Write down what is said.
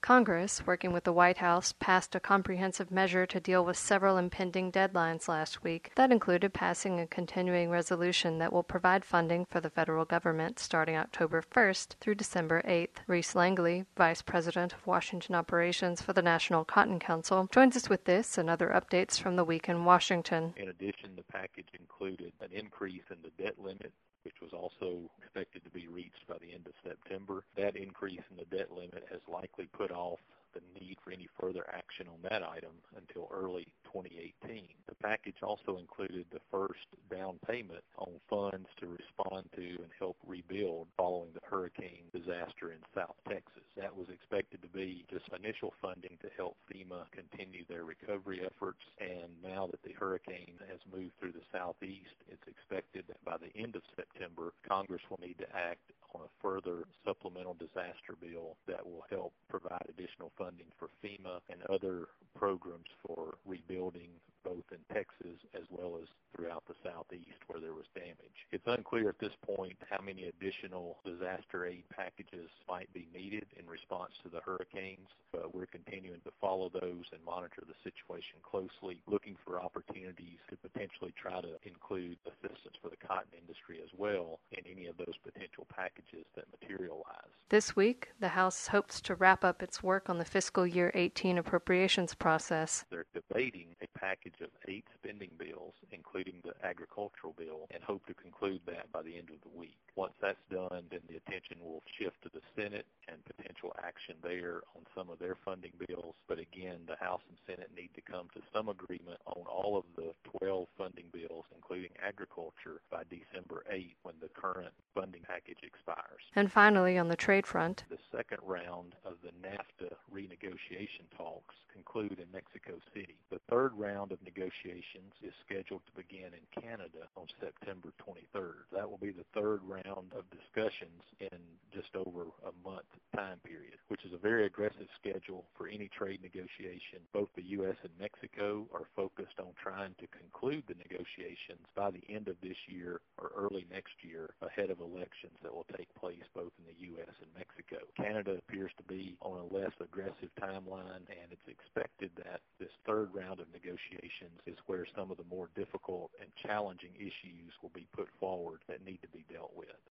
Congress, working with the White House, passed a comprehensive measure to deal with several impending deadlines last week. That included passing a continuing resolution that will provide funding for the federal government starting October 1st through December 8th. Reese Langley, Vice President of Washington Operations for the National Cotton Council, joins us with this and other updates from the week in Washington. In addition, the package included an increase in the debt limit, which was also expected to be reached by the end of September. That increase in the debt limit has likely put off the need for any further action on that item until early 2018. The package also included the first down payment on funds to respond to and help rebuild following the hurricane disaster in South Texas. That was expected to be just initial funding to help FEMA continue their recovery efforts, and now that the hurricane has moved through the southeast, it's expected that by the end of September, Congress will need to act on a further supplemental disaster bill that will help provide additional funding for FEMA and other programs for rebuilding both in Texas as well as throughout the southeast where there was damage. It's unclear at this point how many additional disaster aid packages might be needed in response to the hurricanes, but we're continuing to follow those and monitor the situation closely, looking for opportunities to potentially try to include assistance for the cotton industry as well in any of those potential packages that materialize. This week, the House hopes to wrap up its work on the fiscal year 18 appropriations process. They're debating a package of 8 spending bills, including the agricultural bill, and hope to conclude that by the end of the week. Once that's done, then the attention will shift to the Senate and potential action there on some of their funding bills. But again, the House and Senate need to come to some agreement on all of the 12 funding bills, including agriculture, by December 8th when the current funding package expires. And finally, on the trade front, the second round of the NAFTA renegotiation talks conclude in Mexico City. The third round of negotiations is scheduled to begin in Canada on September 23rd. That will be the third round of discussions in just over a month time period, which is a very aggressive schedule for any trade negotiation. Both the U.S. and Mexico are focused on trying to conclude the negotiations by the end of this year or early next year ahead of elections that will take place both in the U.S. and Mexico. Canada appears to be on a less aggressive timeline, and it's expected that this third round of negotiations is where some of the more difficult and challenging issues will be put forward that need to be dealt with.